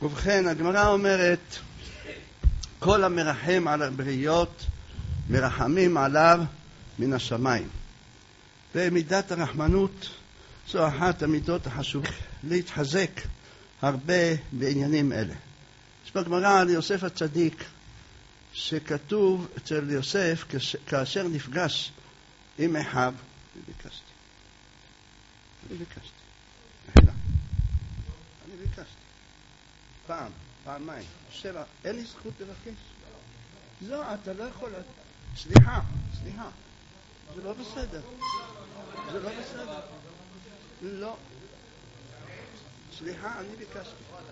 ובכן, הגמרא אומרת, כל המרחם על הבריות מרחמים עליו מן השמיים. ומידת הרחמנות זו אחת המידות החשובות להתחזק הרבה בעניינים אלה. יש בגמרא על יוסף הצדיק שכתוב אצל יוסף כאשר נפגש עם אחיו, אני ביקשתי פעמיים, אין לי זכות לבקש. לא, אתה לא יכול. סליחה, זה לא בסדר. לא. סליחה, אני ביקשתי.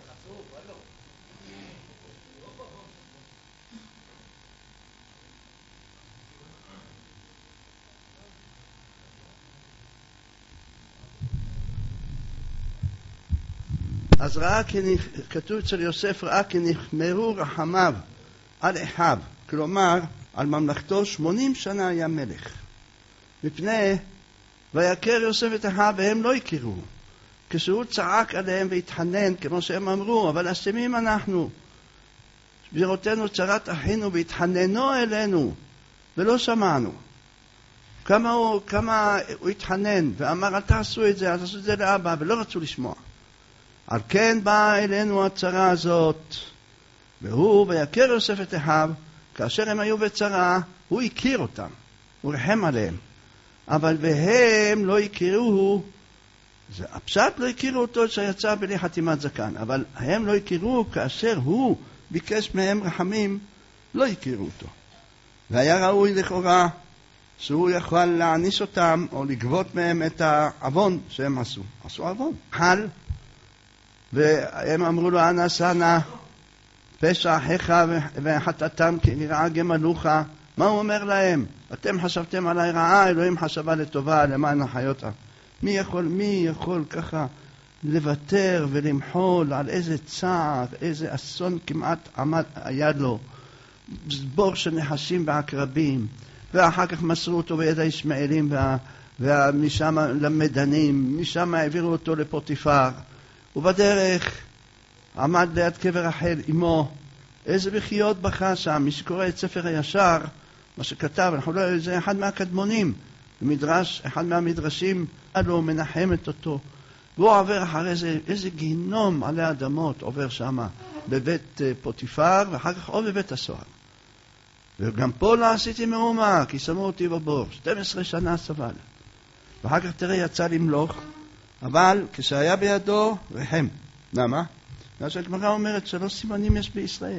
אז כתוב אצל יוסף, ראה כי נחמרו רחמיו על אחיו, כלומר על ממלכתו 80 שנה היה מלך. מפני ויכר יוסף את אחיו והם לא הכירו, כשהוא צעק עליהם והתחנן כמו שהם אמרו, אבל אשמים אנחנו, בראותנו צרת אחינו, והתחננו אלינו ולא שמענו. כמה הוא התחנן ואמר אל תעשו את זה, אל תעשו את זה לאבא, ולא רצו לשמוע. על כן באה אלינו הצרה הזאת. והוא ויכר יוסף את אחיו, כאשר הם היו בצרה, הוא הכיר אותם, הוא רחם עליהם. אבל והם לא הכירוהו, זה הפשט לא הכירו אותו שיצא בלי חתימת זקן, אבל הם לא הכירו כאשר הוא ביקש מהם רחמים, לא הכירו אותו. והיה ראוי לכאורה שהוא יכול להעניש אותם או לגבות מהם את העוון שהם עשו עוון. חל, והם אמרו לו אנא סנה פשע אחיך וחטאתם כי נראה גמלוך. מה הוא אומר להם? אתם חשבתם עליי רעה, אלוהים חשבה לטובה למען החיות. מי יכול ככה לוותר ולמחול על איזה צער, איזה אסון כמעט היה לו, בור של נחשים ועקרבים, ואחר כך מסרו אותו ביד הישמעאלים ומשם למדנים, משם העבירו אותו לפוטיפר, ובדרך עמד ליד קבר רחל אמו. איזה בחיות בכה שם. מי שקורא את ספר הישר, מה שכתב, זה אחד מהקדמונים, אחד מהמדרשים, לו מנחמת אותו, והוא עובר אחרי זה, איזה גיהנום עלי אדמות עובר שם בבית פוטיפר, ואחר כך עוד בבית הסוהר. וגם פה לא עשיתי מאומה, כי שמו אותי בבור, 12 שנה סבל. ואחר כך תראה יצא למלוך, אבל כשהיה בידו רחם. למה? אז הגמרא אומרת 3 סימנים יש בישראל.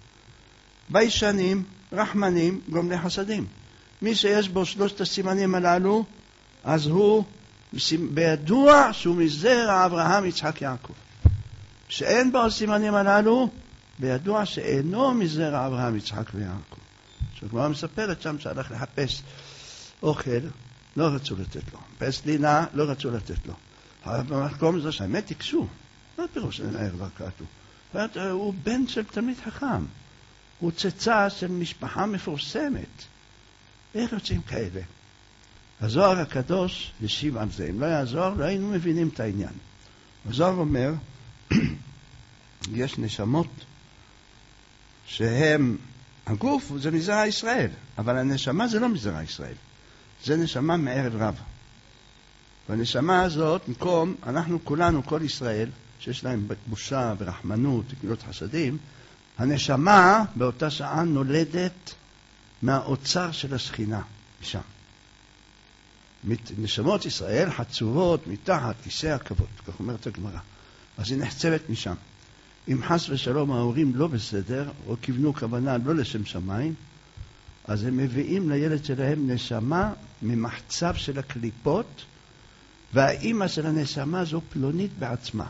ביישנים, רחמנים, גומלי חסדים. מי שיש בו 3 הסימנים הללו, אז הוא בידוע שהוא מזרע אברהם יצחק יעקב. שאין בו הסימנים הללו, בידוע שאינו מזרע אברהם יצחק ויעקב. שהגמרא מספרת שם שהלך לחפש אוכל, לא רצו לתת לו. פס לינה, לא רצו לתת לו. במקום זה שהאמת יקשו. מה פירוש לנער ברכתו? הוא בן של תלמיד חכם. הוא צאצא של משפחה מפורסמת. איך יוצאים כאלה? הזוהר הקדוש ישיב על זה. אם לא היה הזוהר, לא היינו מבינים את העניין. הזוהר אומר, יש נשמות שהם, הגוף זה מזרע ישראל, אבל הנשמה זה לא מזרע ישראל. זה נשמה מערב רב. והנשמה הזאת, מקום, אנחנו כולנו, כל ישראל, שיש להם בושה ורחמנות וגמילות חסדים, הנשמה באותה שעה נולדת מהאוצר של השכינה, משם. נשמות ישראל חצובות מתחת כיסא הכבוד, כך אומרת הגמרא. אז היא נחצבת משם. אם חס ושלום ההורים לא בסדר, או כיוונו כוונה לא לשם שמיים, אז הם מביאים לילד שלהם נשמה ממחצב של הקליפות, והאימא של הנשמה זו פלונית בעצמה.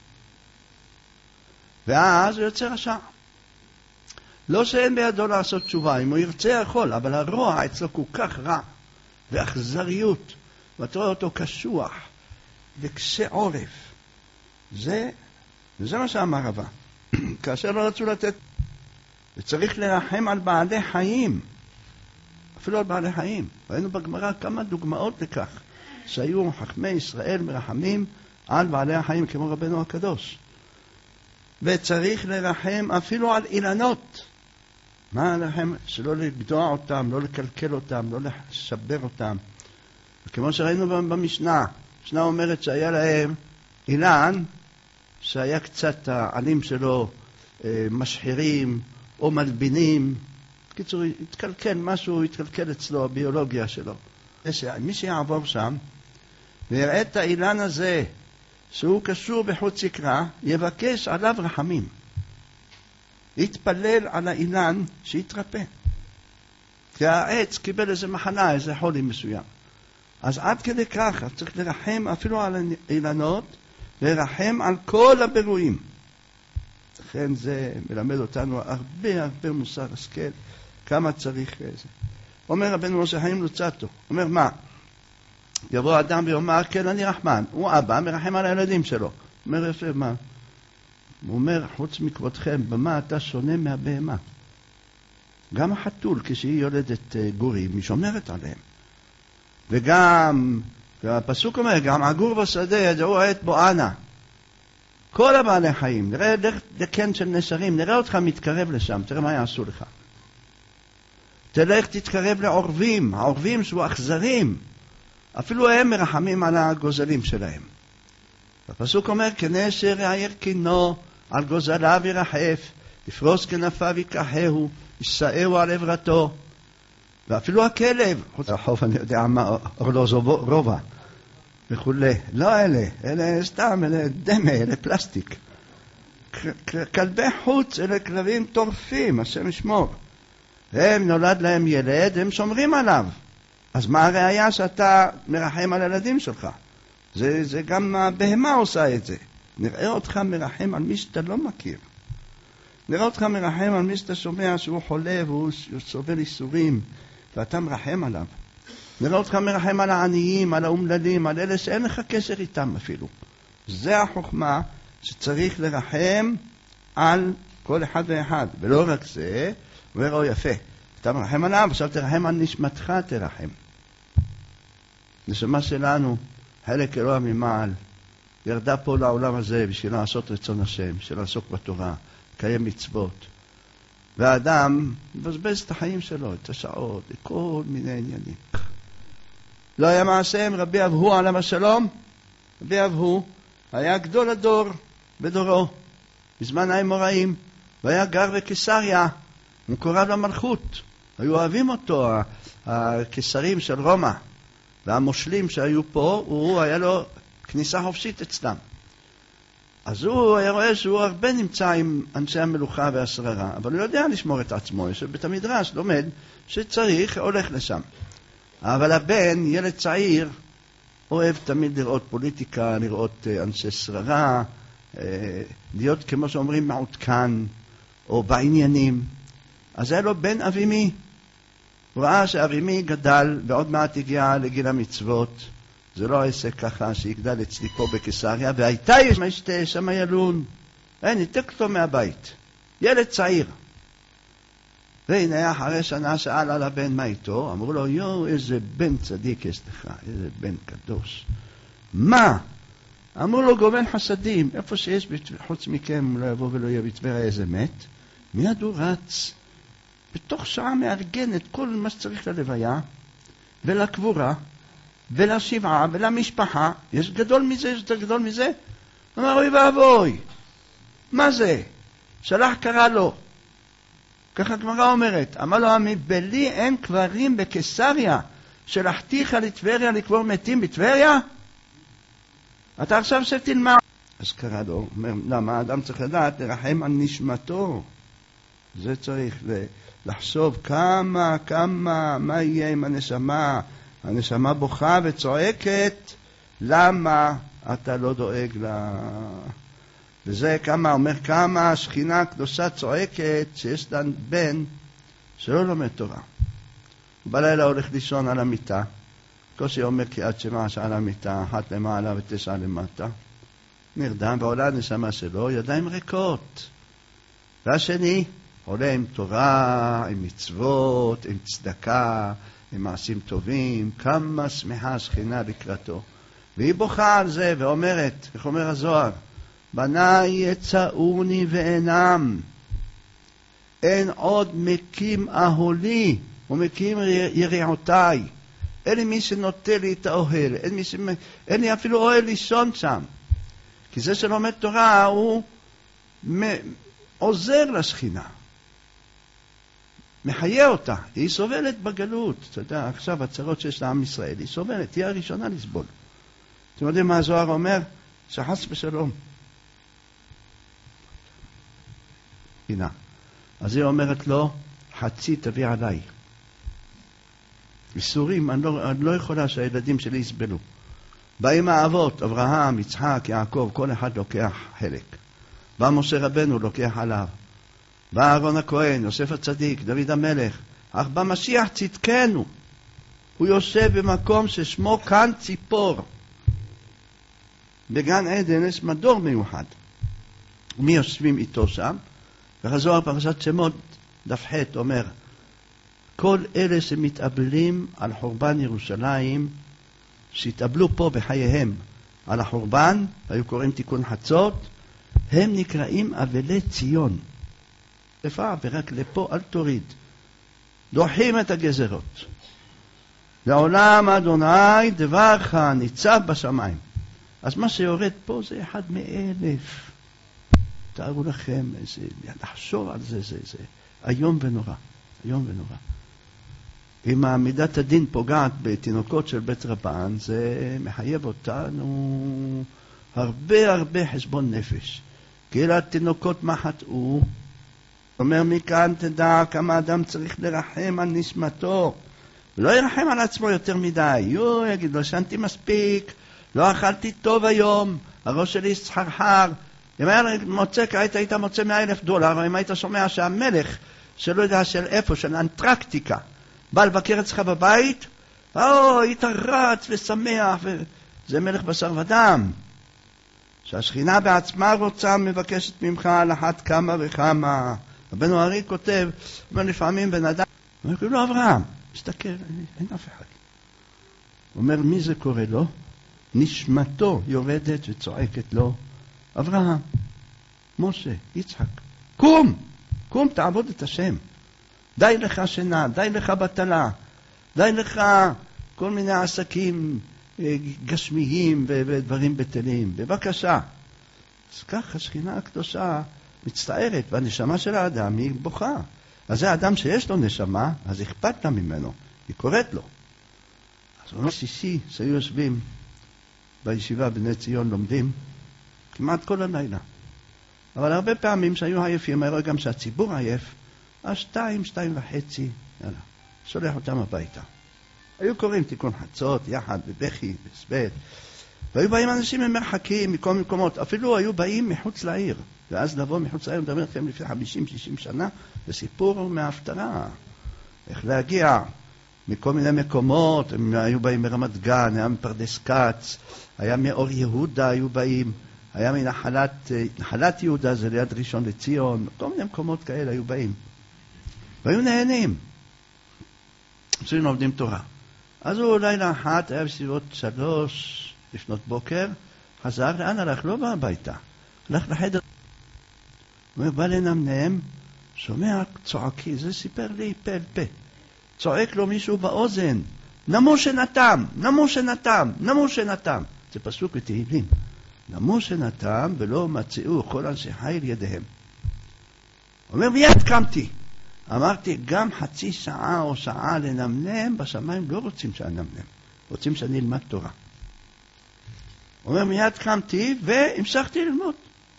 ואז הוא יוצא רשע. לא שאין בידו לעשות תשובה, אם הוא ירצה יכול, אבל הרוע אצלו כל כך רע, ואכזריות, ואתה רואה אותו קשוח, וקשה עורף. זה מה שאמר רבא. כאשר לא רצו לתת, וצריך לרחם על בעלי חיים, אפילו על בעלי חיים. ראינו בגמרא כמה דוגמאות לכך, שהיו חכמי ישראל מרחמים על בעלי החיים כמו רבנו הקדוש. וצריך לרחם אפילו על אילנות. מה לרחם? שלא לגדוע אותם, לא לקלקל אותם, לא לשבר אותם. וכמו שראינו במשנה, המשנה אומרת שהיה להם אילן שהיה קצת העלים שלו משחירים או מלבינים. בקיצור, התקלקל, משהו התקלקל אצלו, הביולוגיה שלו. מי שיעבור שם ויראה את האילן הזה שהוא קשור בחוץ יקרא, יבקש עליו רחמים. יתפלל על האילן שיתרפא. כי העץ קיבל איזה מחלה, איזה חולי מסוים. אז עד כדי ככה צריך לרחם אפילו על האילנות, לרחם על כל הבירואים. לכן זה מלמד אותנו הרבה מוסר השכל, כמה צריך זה. אומר רבנו משה חיים לוצאטו, אומר מה? יבוא אדם ויאמר, כן אני רחמן, הוא אבא, מרחם על הילדים שלו. אומר יפה, מה? הוא אומר, חוץ מכבודכם, במה אתה שונה מהבהמה? גם החתול, כשהיא יולדת גורים, היא שומרת עליהם. וגם, הפסוק אומר, גם הגור בשדה ידעו העת בו אנה. כל הבעלי חיים, נראה דקן של נשרים, נראה אותך מתקרב לשם, תראה מה יעשו לך. תלך תתקרב לעורבים, העורבים שהוא אכזרים, אפילו הם מרחמים על הגוזלים שלהם. הפסוק אומר, כנשר יעיר קינו, על גוזליו ירחף, יפרוס כנפיו יקחהו, ישאהו על עברתו. ואפילו הכלב, חוץ החוף אני יודע מה, אורלוזובה וכולי, לא אלה סתם, אלה דמה, אלה פלסטיק. כלבי חוץ, אלה כלבים טורפים, השם ישמור. הם נולד להם ילד, הם שומרים עליו. אז מה הראיה שאתה מרחם על הילדים שלך? זה גם הבהמה עושה את זה. נראה אותך מרחם על מי שאתה לא מכיר. נראה אותך מרחם על מי שאתה שומע שהוא חולה והוא סובל איסורים, ואתה מרחם עליו. נראה אותך מרחם על העניים, על האומללים, על אלה שאין לך קשר איתם אפילו. זה החוכמה שצריך לרחם על כל אחד ואחד. ולא רק זה, אומר יפה, אתה מרחם עליו, עכשיו תרחם על נשמתך, תרחם. נשמה שלנו, חלק אלוה ממעל, ירדה פה לעולם הזה בשביל לעשות רצון השם, בשביל לעסוק בתורה, לקיים מצוות. והאדם מבזבז את החיים שלו, את השעות, כל מיני עניינים. לא היה מעשיהם, רבי אבהו עליו השלום. רבי אבהו היה גדול הדור בדורו, בזמן האמוראים, והיה גר בקיסריה, הוא קורב למלכות. היו אוהבים אותו, הקיסרים של רומא, והמושלים שהיו פה, הוא היה לו כניסה חופשית אצלם. אז הוא היה רואה שהוא הרבה נמצא עם אנשי המלוכה והשררה, אבל הוא יודע לשמור את עצמו. יש בית המדרש לומד שצריך, הולך לשם. אבל הבן, ילד צעיר, אוהב תמיד לראות פוליטיקה, לראות אנשי שררה, להיות כמו שאומרים מעודכן, או בעניינים. אז היה לו בן אבימי. הוא ראה שאבימי גדל ועוד מעט הגיע לגיל המצוות. זה לא עסק ככה שיגדל אצלי פה בקיסריה, והייתה יש משתה שם ילון. ניתק אותו מהבית. ילד צעיר. והנה אחרי שנה שאל על הבן מה איתו, אמרו לו, יו, איזה בן צדיק יש לך, איזה בן קדוש. מה? אמרו לו, גומל חסדים, איפה שיש חוץ מכם לא יבוא ולא יהיה בטבריה איזה מת. מיד הוא רץ, בתוך שעה מארגן את כל מה שצריך ללוויה, ולקבורה, ולשבעה, ולמשפחה. יש גדול מזה, יש יותר גדול מזה. אמר, אוי ואבוי, מה זה? שלח קרא לו. ככה גמרא אומרת, אמר לו, מבלי אין קברים בקיסריה, שלחתיך לטבריה לקבור מתים בטבריה? אתה עכשיו שתלמד. אז קרא לו, אומר, למה? האדם צריך לדעת, לרחם על נשמתו. זה צריך לחשוב מה יהיה עם הנשמה. הנשמה בוכה וצועקת, למה אתה לא דואג לה? וזה אומר כמה השכינה הקדושה צועקת שיש לה בן שלא לומד תורה. בלילה הולך לישון על המיטה, קושי אומר קריאת שמע על המיטה, 1 למעלה ו9 למטה, נרדם ועולה הנשמה שלו, ידיים ריקות. והשני עולה עם תורה, עם מצוות, עם צדקה, עם מעשים טובים, כמה שמחה השכינה לקראתו. והיא בוכה על זה ואומרת, איך אומר הזוהר, בניי יצאוני ואינם, אין עוד מקים אהולי ומקים יריעותיי, אין לי מי שנוטה לי את האוהל, אין לי אפילו אוהל לישון שם. כי זה שלומד תורה הוא עוזר לשכינה, מחיה אותה. היא סובלת בגלות. אתה יודע, עכשיו הצרות שיש לעם ישראל, היא סובלת, היא הראשונה לסבול. אתם יודעים מה הזוהר אומר? שחס ושלום. הנה. אז היא אומרת לו, חצי תביא עליי. איסורים, אני לא יכולה שהילדים שלי יסבלו. באים האבות, אברהם, יצחק, יעקב, כל אחד לוקח חלק. בא משה רבנו, לוקח עליו. בא אהרון הכהן, יוסף הצדיק, דוד המלך. אך במשיח צדקנו. הוא יושב במקום ששמו כאן ציפור. בגן עדן יש מדור מיוחד. מי יושבים איתו שם? וחזור פרשת שמות דף ח' אומר, כל אלה שמתאבלים על חורבן ירושלים, שהתאבלו פה בחייהם על החורבן, היו קוראים תיקון חצות, הם נקראים אבלי ציון. לפעמים ורק לפה אל תוריד. דוחים את הגזרות. לעולם אדוני דברך ניצב בשמיים. אז מה שיורד פה זה אחד מאלף. תארו לכם, לחשוב על זה, זה איום ונורא. איום ונורא. אם העמידת הדין פוגעת בתינוקות של בית רבן, זה מחייב אותנו הרבה חשבון נפש. כי אלה התינוקות מה חטאו? אומר מכאן תדע כמה אדם צריך לרחם על נשמתו. ולא ירחם על עצמו יותר מדי. יגיד, לא שנתי מספיק, לא אכלתי טוב היום, הראש שלי סחרחר. אם היה מוצא, היית מוצא $100,000, או אם היית שומע שהמלך, שלא יודע של איפה, של אנטרקטיקה, בא לבקר אצלך בבית, היית רץ ושמח, זה מלך בשר ודם. שהשכינה בעצמה רוצה, מבקשת ממך על אחת כמה וכמה. רבנו ארי כותב, אומר לפעמים בן אדם, אומר לו אברהם, מסתכל, אין אף אחד. אומר מי זה קורא לו? נשמתו יורדת וצועקת לו, אברהם, משה, יצחק, קום תעבוד את השם. די לך שינה, די לך בטלה, די לך כל מיני עסקים גשמיים ודברים בטלים. בבקשה. אז כך השכינה הקדושה מצטערת, והנשמה של האדם היא בוכה. אז זה האדם שיש לו נשמה, אז אכפת לה ממנו, היא קוראת לו. אז אומר שישי שהיו יושבים בישיבה בני ציון לומדים כמעט כל הלילה. אבל הרבה פעמים שהיו עייפים, היה גם שהציבור עייף, אז 2:30, יאללה, שולח אותם הביתה. היו קוראים תיקון חצות, יחד, בבכי, בסבט. והיו באים אנשים ממרחקים, מכל מקומות. אפילו היו באים מחוץ לעיר. ואז לבוא מחוץ לעיר, מדבר לכם לפני 50-60 שנה, זה סיפור מההפטרה. איך להגיע מכל מיני מקומות. הם היו באים מרמת גן, היה מפרדס כץ, היה מאור יהודה, היו באים. היה מנחלת יהודה, זה ליד ראשון לציון. כל מיני מקומות כאלה היו באים. והיו נהנים. עושים עובדים תורה. אז הוא לילה אחת, היה בסביבות 3 לפנות בוקר, חזר, לאן הלך? לא בא הביתה. הלך לחדר. הוא בא לנמנם, שומע צועקי, זה סיפר לי פה אל פה. צועק לו מישהו באוזן, נמו שנתם, נמו שנתם, נמו שנתם. זה פסוק בתהילים. נמו שנתם ולא מצאו כל אנשי חיל ידיהם. הוא אומר, מיד קמתי. אמרתי, גם חצי שעה או שעה לנמנם, בשמיים לא רוצים שנמנם, רוצים שאני אלמד תורה. הוא אומר, מיד קמתי והמשכתי ללמוד.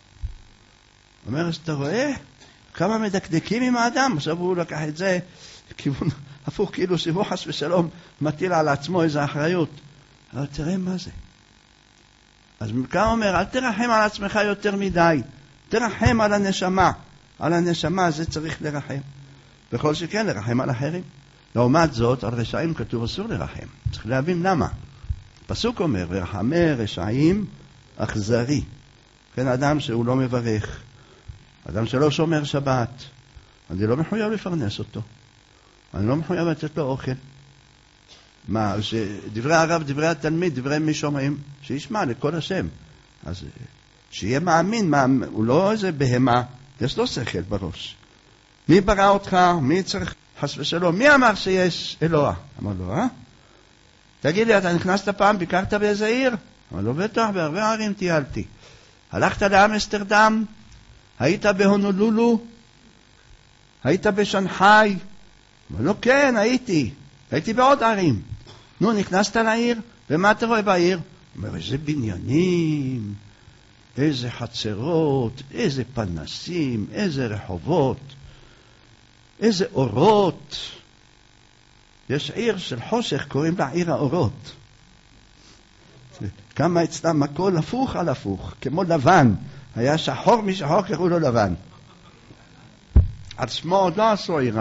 הוא אומר, אז אתה רואה כמה מדקדקים עם האדם. עכשיו הוא לקח את זה כיוון הפוך, כאילו שהוא חס ושלום מטיל על עצמו איזו אחריות. אבל תראה מה זה. אז מכאן אומר, אל תרחם על עצמך יותר מדי, תרחם על הנשמה. על הנשמה זה צריך לרחם. בכל שכן לרחם על אחרים. לעומת זאת, על רשעים כתוב אסור לרחם. צריך להבין למה. פסוק אומר, ורחמי רשעים אכזרי. כן, אדם שהוא לא מברך, אדם שלא שומר שבת, אני לא מחויב לפרנס אותו. אני לא מחויב לתת לו אוכל. מה, דברי הרב, דברי התלמיד, דברי מי שומעים, שישמע לכל השם. אז שיהיה מאמין, הוא לא איזה בהמה, יש לו שכל בראש. מי ברא אותך? מי צריך חס ושלום? מי אמר שיש אלוה? אמר לו, תגיד לי, אתה נכנסת פעם, ביקרת באיזה עיר? אמר לו, בטח, בהרבה ערים טיילתי. הלכת לאמסטרדם? היית בהונולולו? היית בשנחאי? אמר לו, כן, הייתי בעוד ערים. נו, נכנסת לעיר? ומה אתה רואה בעיר? אומר, איזה בניינים, איזה חצרות, איזה פנסים, איזה רחובות, איזה אורות. יש עיר של חושך, קוראים לה עיר האורות. כמה אצלם הכל הפוך על הפוך, כמו לבן. היה שחור משחור, קראו לו לבן. על שמו עוד לא עשו עיר,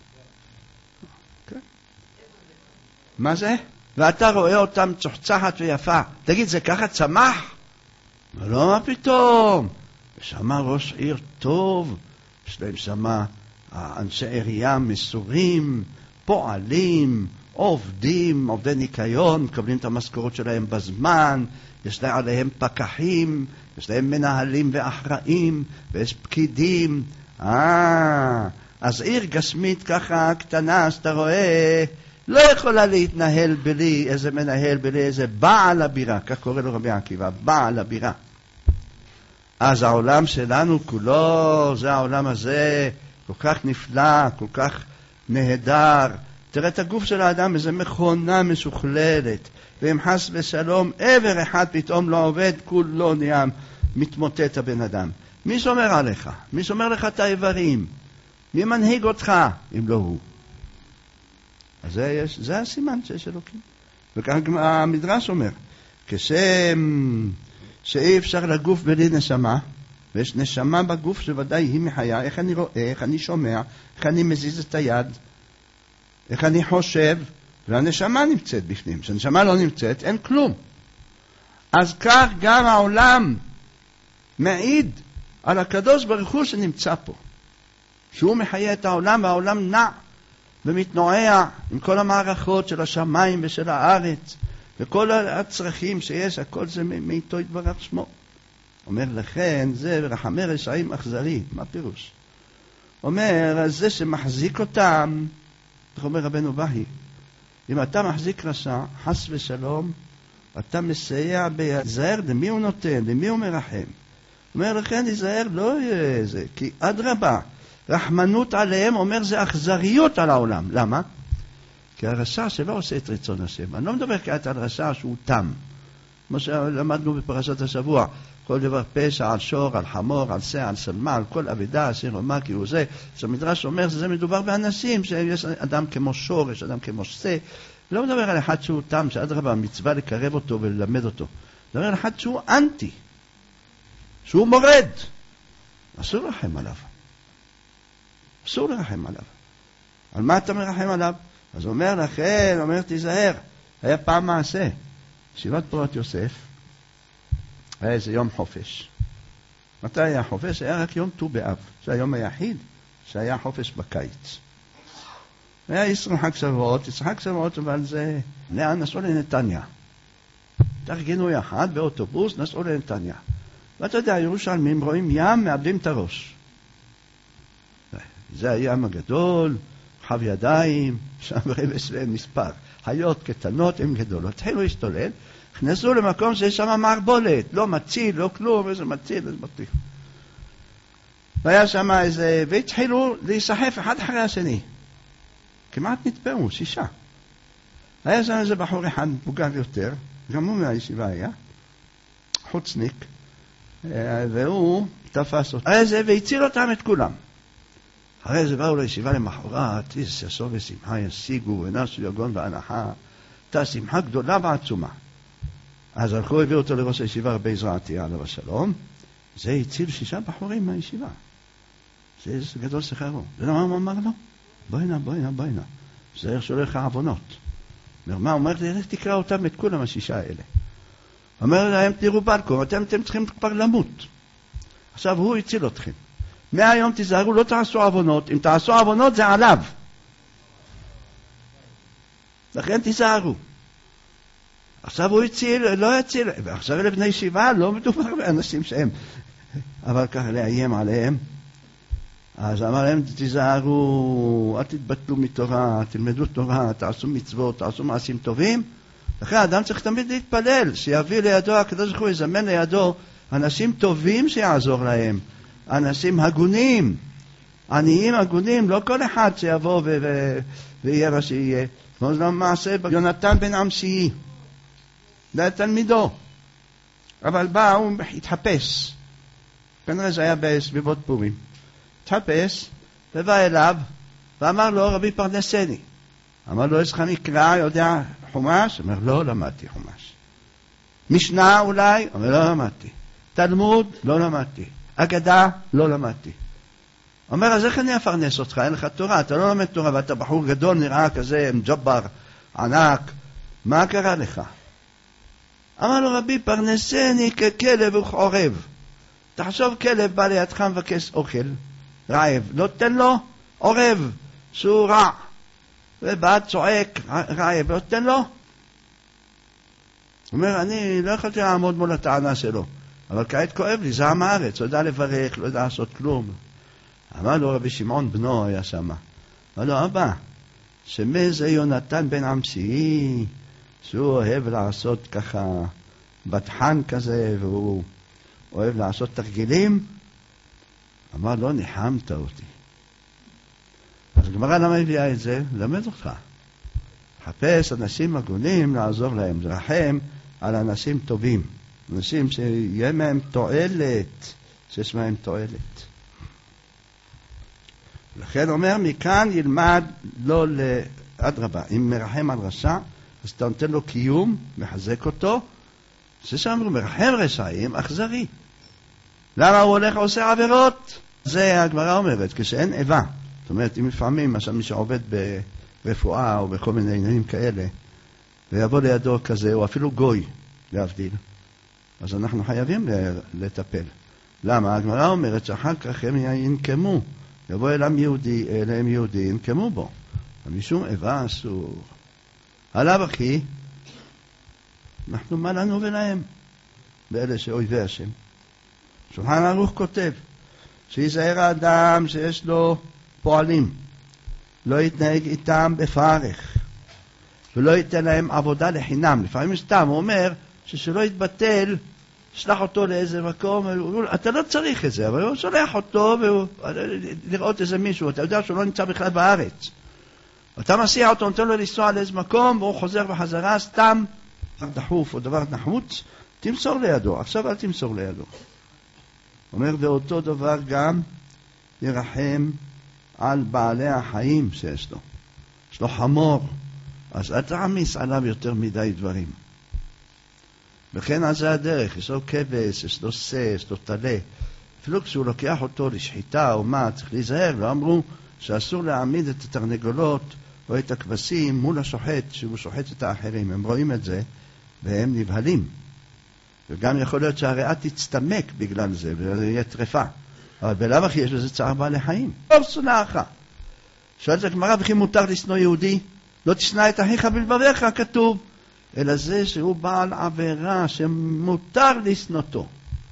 מה זה? ואתה רואה אותם צוחצחת ויפה. תגיד, זה ככה צמח? לא, מה פתאום? שמה ראש עיר טוב, יש להם שמה אנשי עירייה מסורים, פועלים, עובדים, עובדי ניקיון, מקבלים את המשכורות שלהם בזמן, יש להם עליהם פקחים, יש להם מנהלים ואחראים, ויש פקידים. אז עיר גשמית ככה קטנה, אז אתה רואה, לא יכולה להתנהל בלי איזה מנהל, בלי איזה בעל הבירה, כך קורא לו רבי עקיבא, בעל הבירה. אז העולם שלנו כולו, זה העולם הזה, כל כך נפלא, כל כך נהדר. תראה את הגוף של האדם, איזו מכונה משוכללת, ואם חס ושלום עבר אחד פתאום לא עובד, כולו נהיה מתמוטט הבן אדם. מי שומר עליך? מי שומר לך את האיברים? מי מנהיג אותך אם לא הוא? אז זה הסימן שיש אלוקים. וכך המדרש אומר, שאי אפשר לגוף בלי נשמה, ויש נשמה בגוף שוודאי היא מחיה, איך אני רואה, איך אני שומע, איך אני מזיז את היד, איך אני חושב, והנשמה נמצאת בפנים. כשהנשמה לא נמצאת, אין כלום. אז כך גם העולם מעיד על הקדוש ברוך הוא שנמצא פה. שהוא מחיה את העולם, והעולם נע ומתנועע עם כל המערכות של השמיים ושל הארץ, וכל הצרכים שיש, הכל זה מאיתו יתברך שמו. אומר לכן, זה רחמי רשעים אכזרי. מה פירוש? אומר, זה שמחזיק אותם, איך אומר רבנו בהי, אם אתה מחזיק רשע, חס ושלום, אתה מסייע ביזהר, למי הוא נותן, למי הוא מרחם. אומר לכן, יזהר לא יהיה זה, כי אדרבה, רחמנות עליהם, אומר זה אכזריות על העולם. למה? כי הרשע שלא עושה את רצון השם. אני לא מדבר כעת על רשע שהוא תם. כמו שלמדנו בפרשת השבוע, כל דבר פשע, על שור, על חמור, על שא, על שלמה, על כל אבידה, אסיר ומה, כי הוא זה. שהמדרש אומר שזה מדובר באנשים, שיש אדם כמו שור, יש אדם כמו שא. לא מדבר על אחד שהוא תם, שאדרבה מצווה לקרב אותו וללמד אותו. מדבר על אחד שהוא אנטי, שהוא מורד. אסור לרחם עליו. אסור לרחם עליו. על מה אתה מרחם עליו? אז אומר לכן, אומר תיזהר, היה פעם מעשה, ישיבת פורת יוסף, היה איזה יום חופש. מתי היה חופש? היה רק יום ט"ו באב, זה היום היחיד שהיה חופש בקיץ. היה ישרו חג שבועות, אבל זה, לאן נסעו לנתניה. תארגנו יחד באוטובוס, נסעו לנתניה. ואתה יודע, ירושלמים רואים ים, מאבדים את הראש. זה הים הגדול, חב ידיים, שם רבס ואין מספר. חיות קטנות הן גדולות. התחילו להשתולל, נכנסו למקום שיש שם מערבולת, לא מציל, לא כלום, איזה מציל, איזה מציל. והיה שם איזה, והתחילו להיסחף אחד אחרי השני. כמעט נתפרו, 6. היה שם איזה בחור אחד מבוגר יותר, גם הוא מהישיבה היה, חוצניק, והוא תפס אותו. היה זה והציל אותם את כולם. אחרי זה באו לישיבה למחרת, איזה ששון ושמחה ישיגו, ונסו יגון והנחה, הייתה שמחה גדולה ועצומה. אז הלכו הביאו אותו לראש הישיבה רבי זרעתי עליו השלום, זה הציל 6 בחורים מהישיבה. זה גדול שכרו. ולמה הוא אמר לו? בואי נא. זה איך שולח העוונות. מה אומר לי, איך תקרא אותם את כולם 6 האלה? אומר להם, תראו בלקום, אתם צריכים כבר למות. עכשיו הוא הציל אתכם. מהיום תיזהרו, לא תעשו עוונות. אם תעשו עוונות זה עליו. לכן תיזהרו. עכשיו הוא הציל, לא הציל, ועכשיו אלה בני ישיבה, לא מדובר באנשים שהם, אבל ככה לאיים עליהם. אז אמר להם, תיזהרו, אל תתבטלו מתורה, תלמדו תורה, תעשו מצוות, תעשו מעשים טובים. לכן האדם צריך תמיד להתפלל, שיביא לידו, הקדוש ברוך הוא יזמן לידו אנשים טובים שיעזור להם, אנשים הגונים, עניים הגונים, לא כל אחד שיבוא ויהיה מה שיהיה. כמו זה מעשה יונתן בן עמשי, זה תלמידו, אבל בא, הוא התחפש, כנראה זה היה בסביבות פורים, התחפש ובא אליו ואמר לו, רבי פרנסני, אמר לו, יש לך מקרא, יודע חומש? אומר, לא למדתי חומש. משנה אולי? אומר, לא למדתי. תלמוד? לא למדתי. אגדה? לא למדתי. אומר, אז איך אני אפרנס אותך? אין לך תורה, אתה לא למד תורה, ואתה בחור גדול, נראה כזה, מג'בר, ענק, מה קרה לך? אמר לו, רבי פרנסני ככלב וכעורב. תחשוב, כלב בא לידך מבקש אוכל, רעב, לא תן לו, עורב, שהוא רע. ובא צועק, רעב, לא תן לו. הוא אומר, אני לא יכולתי לעמוד מול הטענה שלו, אבל כעת כואב לי, זה עם הארץ, לא יודע לברך, לא יודע לעשות כלום. אמר לו רבי שמעון בנו היה שם, אמר לו, אבא, שמי זה יונתן בן עמשי, שהוא אוהב לעשות ככה בטחן כזה, והוא אוהב לעשות תרגילים? אמר לו, ניחמת אותי. אז גמרא למה הביאה את זה? למד אותך. חפש אנשים הגונים לעזור להם, לרחם על אנשים טובים, אנשים שיהיה מהם תועלת, שיש מהם תועלת. לכן אומר, מכאן ילמד לא לאדרבה, אם מרחם על רשע, אז אתה נותן לו קיום, מחזק אותו, ששם הוא מרחם רשעים, אכזרי. למה הוא הולך ועושה עבירות? זה הגמרא אומרת, כשאין איבה. זאת אומרת, אם לפעמים מי שעובד ברפואה או בכל מיני עניינים כאלה, ויבוא לידו כזה, או אפילו גוי, להבדיל, אז אנחנו חייבים לטפל. למה? הגמרא אומרת שאחר כך הם ינקמו, יבוא אליהם יהודי, ינקמו בו. משום איבה אסור. עליו אחי, אנחנו מה לנו ולהם, באלה שאויבי השם. שולחן ערוך כותב, שיזהר האדם שיש לו פועלים, לא יתנהג איתם בפרך, ולא ייתן להם עבודה לחינם. לפעמים סתם, הוא אומר, ששלא יתבטל, שלח אותו לאיזה מקום, אתה לא צריך את זה, אבל הוא שולח אותו, לראות איזה מישהו, אתה יודע שהוא לא נמצא בכלל בארץ. אתה מסיע אותו, נותן לו לנסוע לאיזה מקום, והוא חוזר בחזרה, סתם, דחוף או דבר נחוץ, תמסור לידו, עכשיו אל תמסור לידו. אומר, ואותו דבר גם ירחם על בעלי החיים שיש לו. יש לו חמור, אז אל תעמיס עליו יותר מדי דברים. וכן על זה הדרך, יש לו כבש, יש לו סה, יש לו תלה. אפילו כשהוא לוקח אותו לשחיטה או מה, צריך להיזהר, לא אמרו שאסור להעמיד את התרנגולות או את הכבשים מול השוחט, שהוא שוחט את האחרים. הם רואים את זה והם נבהלים. וגם יכול להיות שהריאה תצטמק בגלל זה, וזה יהיה טרפה. אבל בלאו הכי יש לזה צער בעלי חיים. טוב סונאך. שואלת הגמרא, וכי מותר לשנוא יהודי? לא תשנא את אחיך בלבביך, כתוב. אלא זה שהוא בעל עבירה שמותר לשנותו.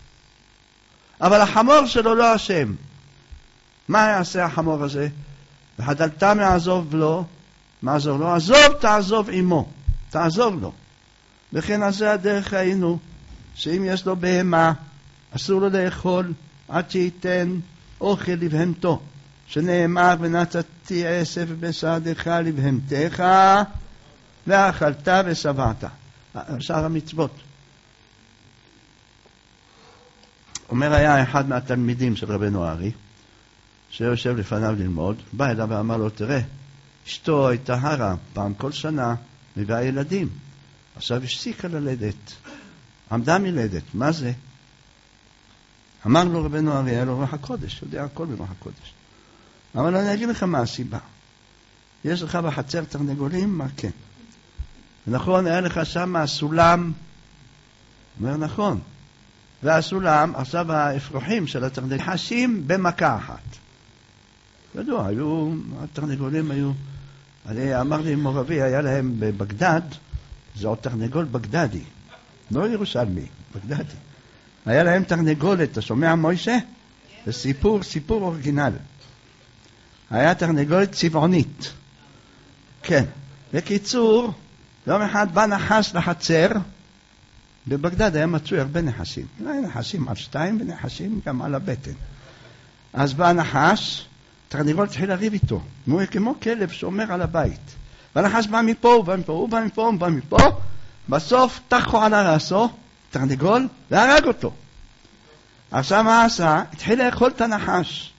אבל החמור שלו לא אשם. מה יעשה החמור הזה? וחדלת מעזוב לו, מעזוב לו, עזוב תעזוב עמו, תעזוב לו. וכן על זה הדרך ראינו, שאם יש לו בהמה, אסור לו לאכול עד שייתן אוכל לבהמתו, שנאמר ונתתי עשב בשדך לבהמתך, ואכלת ושבעת. שאר המצוות. אומר, היה אחד מהתלמידים של רבנו ארי, שיושב לפניו ללמוד, בא אליו ואמר לו, תראה, אשתו הייתה הרה, פעם כל שנה מביאה ילדים. עכשיו הפסיקה ללדת, עמדה מלדת, מה זה? אמר לו רבנו ארי, היה לו רוח הקודש, יודע הכל ברוח הקודש. אמר לו, אני אגיד לך מה הסיבה. יש לך בחצר תרנגולים? מה כן? נכון, היה לך שם הסולם? אומר, נכון. והסולם, עכשיו האפרוחים של התרנגולים חשים במכה אחת. ידוע, התרנגולים היו, אמר לי מורבי, היה להם בבגדד, זה עוד תרנגול בגדדי, לא ירושלמי, בגדדי. היה להם תרנגולת, אתה שומע מוישה? זה סיפור אורגינל. היה תרנגולת צבעונית. כן. בקיצור, יום אחד בא נחש לחצר, בבגדד היה מצוי הרבה נחשים. נחשים על 2 ונחשים גם על הבטן. אז בא נחש, תרנגולת התחיל לריב איתו. הוא כמו כלב שומר על הבית. והנחש בא מפה, הוא בא מפה, בסוף תחו על הרסו, תרנגול, והרג אותו. עכשיו מה עשה? התחיל לאכול את הנחש.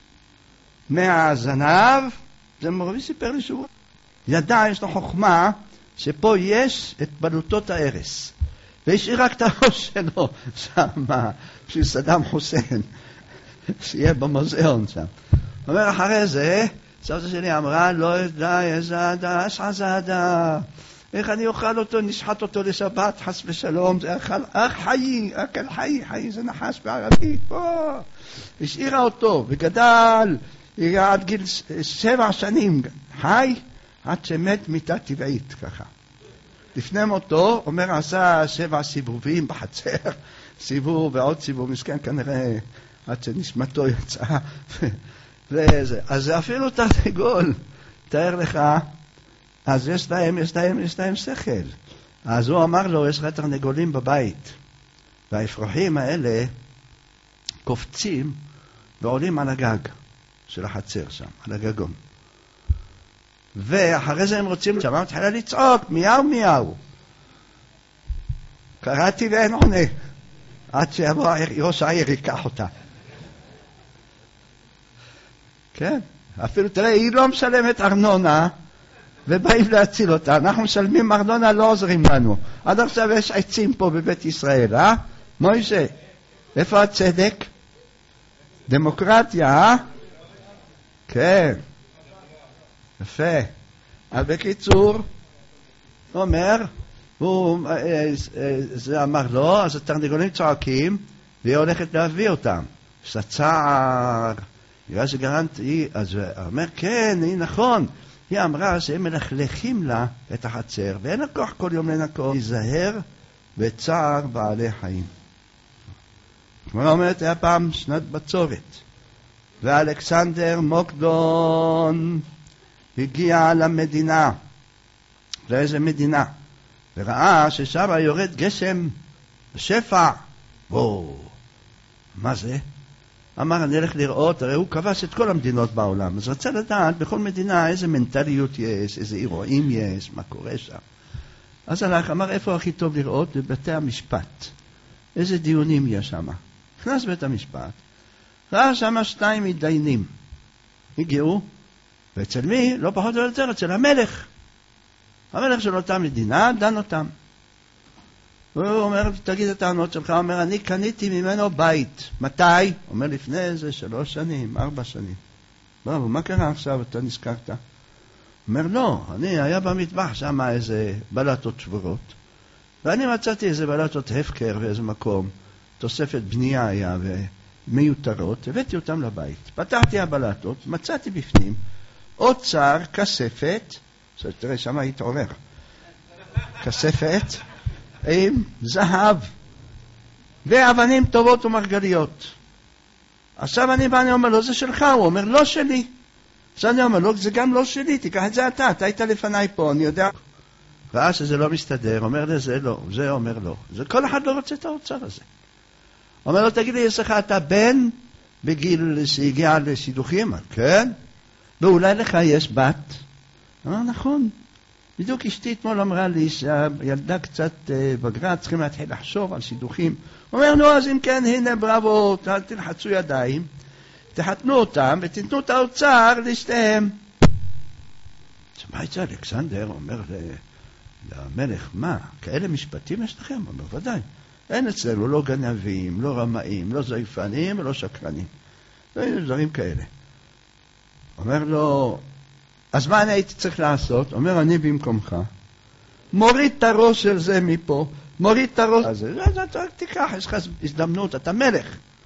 מהזנב, זה מורי סיפר לי שהוא ידע, יש לו חוכמה, שפה יש את בלוטות הארס. והשאיר רק את הראש שלו שם, בשביל סדאם חוסיין, שיהיה במוזיאון שם. אומר אחרי זה, סבתא שלי אמרה, לא יודע איזה עדה, יש עדה. איך אני אוכל אותו, נשחט אותו לשבת, חס ושלום, זה אכל חי, זה נחש בערבית, השאירה אותו, וגדל, עד גיל 7 שנים, חי, עד שמת מיטה טבעית, ככה. לפני מותו, אומר, עשה 7 סיבובים בחצר, סיבוב ועוד סיבוב, מסכן כנראה, עד שנשמתו יצאה, וזה. אז זה אפילו תרנגול, תאר לך, אז יש להם שכל. אז הוא אמר לו, יש לך תרנגולים בבית, והאפרוחים האלה קופצים ועולים על הגג של החצר שם, על הגגון. ואחרי זה הם רוצים, שם מתחילה לצעוק, מיהו. קראתי ואין עונה, עד שיבוא ראש העיר ייקח אותה. כן, אפילו תראה, היא לא משלמת ארנונה, ובאים להציל אותה. אנחנו משלמים ארנונה, לא עוזרים לנו. עד עכשיו יש עצים פה בבית ישראל, מוישה, איפה הצדק? דמוקרטיה, כן. יפה. אז בקיצור, הוא אומר, זה אמר לו, אז התרנגולים צועקים, והיא הולכת להביא אותם. יש לה צער, בגלל שגרנתי, אז הוא אומר, כן, היא נכון. היא אמרה שהם מלכלכים לה את החצר, ואין לה כוח כל יום לנקות. להיזהר בצער בעלי חיים. כמו אומרת, היה פעם שנת בצורת, ואלכסנדר מוקדון הגיע למדינה, לאיזה מדינה, וראה ששם יורד גשם בשפע. מה זה? אמר, אני אלך לראות, הרי הוא כבש את כל המדינות בעולם, אז רצה לדעת בכל מדינה איזה מנטליות יש, איזה אירועים יש, מה קורה שם. אז הלך, אמר, איפה הכי טוב לראות? בבתי המשפט. איזה דיונים יש שם? נכנס בית המשפט, ראה שם 2 מתדיינים. הגיעו, ואצל מי? לא פחות או יותר, אצל המלך. המלך של אותה מדינה דן אותם. והוא אומר, תגיד את הענות שלך, הוא אומר, אני קניתי ממנו בית. מתי? אומר, לפני איזה 3 שנים, 4 שנים. ברור, מה קרה עכשיו, אתה נזכרת? אומר, לא, אני היה במטבח שם איזה בלטות שבורות, ואני מצאתי איזה בלטות הפקר באיזה מקום, תוספת בנייה היה ומיותרות, הבאתי אותם לבית. פתחתי הבלטות, מצאתי בפנים, אוצר, כספת, תראה, שם התעורר. כספת, עם זהב ואבנים טובות ומרגליות. עכשיו אני בא, אני אומר לו, זה שלך? הוא אומר, לא שלי. אז אני אומר לו, זה גם לא שלי, תיקח את זה אתה היית לפניי פה, אני יודע. ואז שזה לא מסתדר, אומר לזה לא, זה אומר לא. זה כל אחד לא רוצה את האוצר הזה. אומר לו, תגיד לי, יש לך אתה בן בגיל שהגיע לשידוכים? כן. ואולי לך יש בת? אמר, נכון. בדיוק אשתי אתמול אמרה לי שהילדה קצת בגרה, צריכים להתחיל לחשוב על שידוכים. הוא אומר, נו, אז אם כן, הנה, בראבו, תלחצו ידיים, תחתנו אותם ותתנו את האוצר לשתיהם. שמע את זה אלכסנדר, אומר למלך, מה, כאלה משפטים יש לכם? הוא אומר, ודאי. אין אצלנו לא גנבים, לא רמאים, לא זייפנים ולא שקרנים. לא אין דברים כאלה. אומר לו, אז מה אני הייתי צריך לעשות? אומר, אני במקומך, מוריד את הראש של זה מפה, מוריד את הראש הזה, אתה תיקח, יש לך הזדמנות, אתה מלך.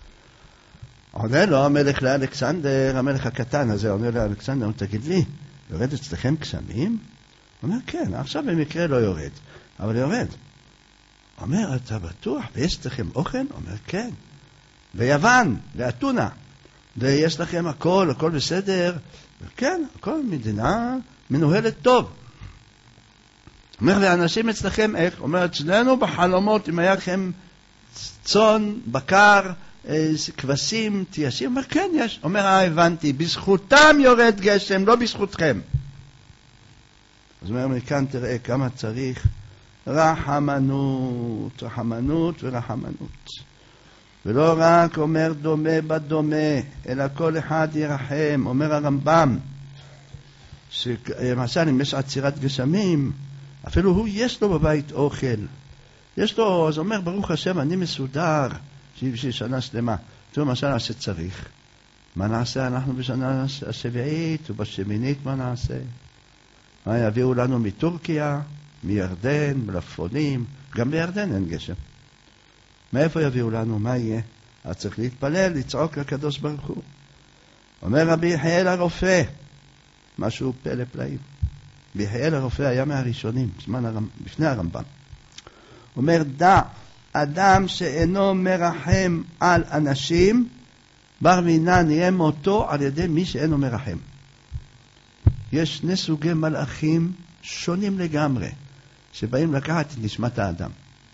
עונה לו המלך לאלכסנדר, המלך הקטן הזה, עונה לאלכסנדר, תגיד לי, יורד אצלכם קסמים? הוא אומר, כן, עכשיו במקרה לא יורד. אבל יורד. אומר, אתה בטוח? ויש לכם אוכל? אומר, כן. ויוון, ואתונה. ויש לכם הכל בסדר? כן, הכל מדינה מנוהלת טוב. אומר, ואנשים אצלכם איך? אומר, אצלנו בחלומות, אם היה לכם צאן, בקר, כבשים, תיישים, אומר, כן, יש. אומר, הבנתי, בזכותם יורד גשם, לא בזכותכם. אז אומר, מכאן תראה כמה צריך רחמנות, רחמנות ורחמנות. ולא רק אומר דומה בדומה, אלא כל אחד ירחם. אומר הרמב"ם, שלמשל אם יש עצירת גשמים, אפילו הוא יש לו בבית אוכל. יש לו, אז אומר, ברוך השם, אני מסודר, בשביל שנה שלמה. זה למשל מה שצריך. מה נעשה אנחנו בשנה השביעית ובשמינית מה נעשה? מה יביאו לנו מטורקיה, מירדן, מלפפונים, גם בירדן אין גשם. מאיפה יביאו לנו? מה יהיה? אז צריך להתפלל, לצעוק לקדוש ברוך הוא. אומר רבי יחיאל הרופא, משהו פלא פלאים. רבי יחיאל הרופא היה מהראשונים, לפני הרמב"ם. אומר, דע, אדם שאינו מרחם על אנשים, בר מינן יהיה מותו על ידי מי שאינו מרחם. יש שני סוגי מלאכים שונים לגמרי, שבאים לקחת את נשמת האדם.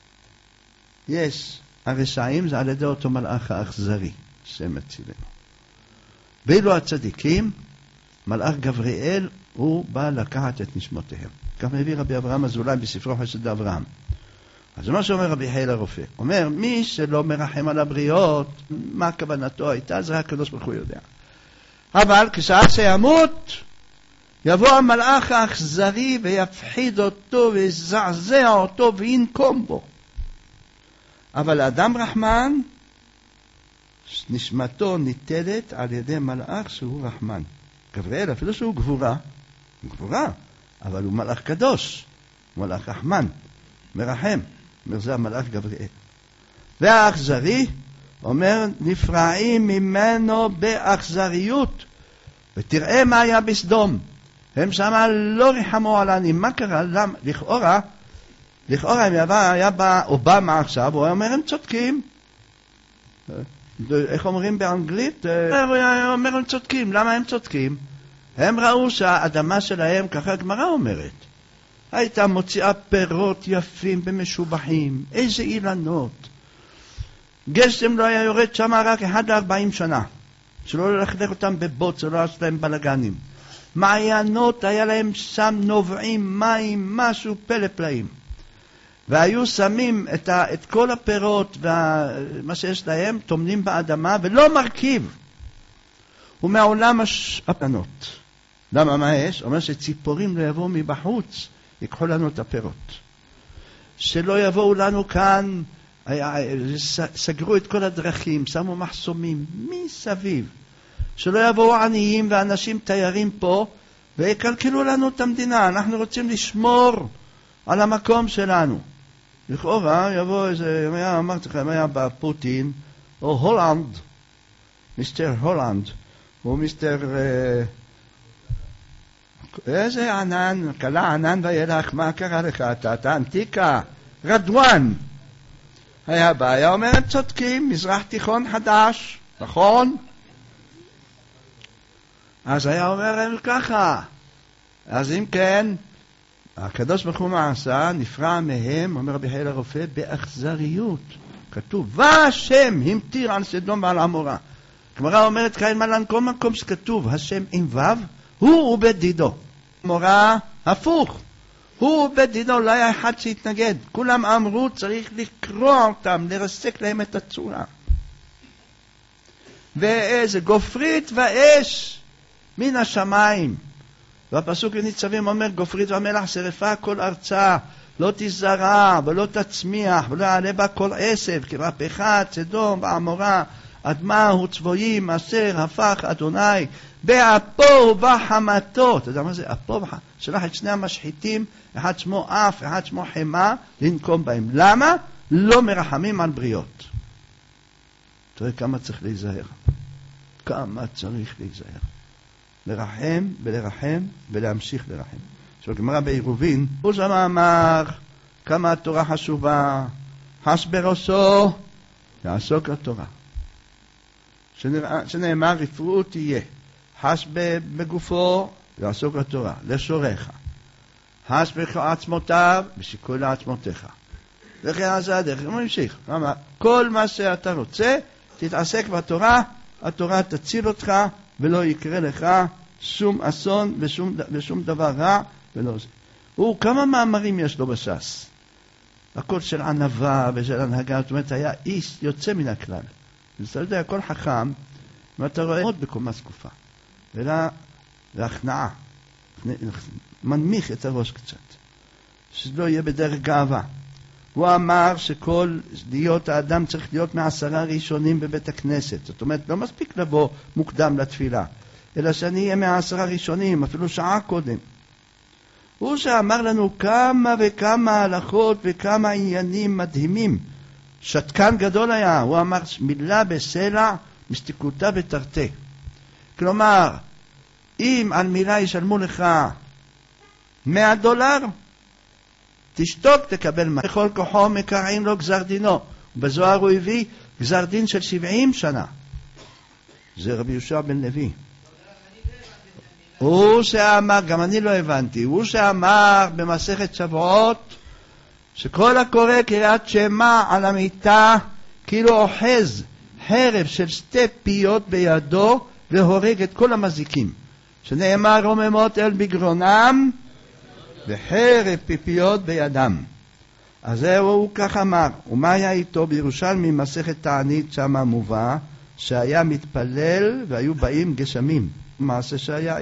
יש הרשעים, זה על ידי אותו מלאך האכזרי, שמצילנו. ואילו הצדיקים, מלאך גבריאל, הוא בא לקחת את נשמותיהם. כך מביא רבי אברהם אזולאי בספרו חסד אברהם. אז מה שאומר רבי יחיאל הרופא, אומר, מי שלא מרחם על הבריות, מה כוונתו הייתה, זה הקדוש ברוך הוא יודע. אבל כשעה שימות, יבוא המלאך האכזרי ויפחיד אותו ויזעזע אותו וינקום בו. אבל האדם רחמן, נשמתו ניטלת על ידי מלאך שהוא רחמן. גבריאל, אפילו שהוא גבורה, אבל הוא מלאך קדוש, הוא מלאך רחמן, מרחם. אומר, זה המלאך גבריאל. והאכזרי, אומר, נפרעים ממנו באכזריות. ותראה מה היה בסדום. הם שמה לא ריחמו על העניים. מה קרה? למה? לכאורה אם היה בא אובמה עכשיו, הוא אומר, הם צודקים. איך אומרים באנגלית? הוא אומר, הם צודקים. למה הם צודקים? הם ראו שהאדמה שלהם, ככה הגמרא אומרת, הייתה מוציאה פירות יפים ומשובחים. איזה אילנות. גשם לא היה יורד שם רק 1-40 שנה. שלא ללכלך אותם בבוץ, שלא לעשות להם בלגנים. מעיינות היה להם שם נובעים, מים, משהו פלא פלאים. והיו שמים את כל הפירות ומה שיש להם, תומנים באדמה ולא מרכיב. ומעולם הפנות. למה מה יש? אומר שציפורים לא יבואו מבחוץ, ייקחו לנו את הפירות. שלא יבואו לנו כאן, סגרו את כל הדרכים, שמו מחסומים מסביב. שלא יבואו עניים ואנשים תיירים פה, ויקלקלו לנו את המדינה. אנחנו רוצים לשמור על המקום שלנו. לכאורה יבוא איזה, אמרתי לכם, היה בפוטין, או הולנד, מיסטר הולנד, או מיסטר, איזה ענן, קלה ענן וילך, מה קרה לך? אתה אנטיקה, רדואן. היה בעיה, אומר, הם צודקים, מזרח תיכון חדש, נכון? אז היה אומר להם ככה. אז אם כן, הקדוש ברוך הוא מעשה, נפרע מהם, אומר רבי יחיאל הרופא, באכזריות. כתוב, והשם המטיר על סדום ועל עמורה. הגמרא אומרת כאן מלן, כל מקום שכתוב, השם עם ו', הוא ובדידו. עמורה, הפוך. הוא ובדידו, לא היה אחד שהתנגד. כולם אמרו, צריך לקרוע אותם, לרסק להם את הצורה. ואיזה גופרית ואש מן השמיים. והפסוק בניצבים אומר, גופרית והמלח שרפה כל ארצה, לא תזרע ולא תצמיח ולא יעלה בה כל עשב, כי רפחת סדום ועמורה, אדמה וצבויים, אשר הפך אדוני, באפו ובחמתו. אתה יודע מה זה? אפו ובחמתו. שלח את שני המשחיתים, אחד שמו אף, אחד שמו חמה, לנקום בהם. למה? לא מרחמים על בריות. תראה כמה צריך להיזהר. כמה צריך להיזהר. לרחם ולרחם ולהמשיך לרחם. עכשיו גמרא בעירובין, הוא שם אמר כמה התורה חשובה, חס בראשו, יעסוק התורה. שנאמר, רפואות תהיה, חס בגופו, יעסוק התורה, לשורך. חס בעצמותיו, בשיקול לעצמותיך. וכן על זה הדרך, הוא ממשיך. כל מה שאתה רוצה, תתעסק בתורה, התורה תציל אותך, ולא יקרה לך שום אסון ושום דבר רע, ולא זה. כמה מאמרים יש לו בש"ס? הכל של ענווה ושל הנהגה, זאת אומרת, היה איש יוצא מן הכלל. אתה יודע, הכל חכם, ואתה רואה עוד בקומה זקופה. והכנעה, מנמיך את הראש קצת, שלא יהיה בדרך גאווה. הוא אמר שכל להיות האדם צריך להיות מ10 ראשונים בבית הכנסת. זאת אומרת, לא מספיק לבוא מוקדם לתפילה, אלא שאני אהיה מ10 ראשונים, אפילו שעה קודם. הוא שאמר לנו כמה וכמה הלכות וכמה עניינים מדהימים. שתקן גדול היה, הוא אמר מילה בסלע, משתיקותה בתרתי. כלומר, אם על מילה ישלמו לך $100, תשתוק תקבל מה. בכל כוחו מקרעים לו גזר דינו. בזוהר הוא הביא גזר דין של 70 שנה. זה רבי יהושע בן לוי. הוא שאמר, גם אני לא הבנתי, הוא שאמר במסכת שבועות, שכל הקורא קריאת שמע על המיטה, כאילו אוחז חרב של 2 פיות בידו, והורג את כל המזיקים. שנאמר רוממות אל בגרונם, וחרב פיפיות בידם. אז זהו, הוא כך אמר. ומה היה איתו? בירושלמי מסכת תענית שמה מובא, שהיה מתפלל והיו באים גשמים. מעשה שהיה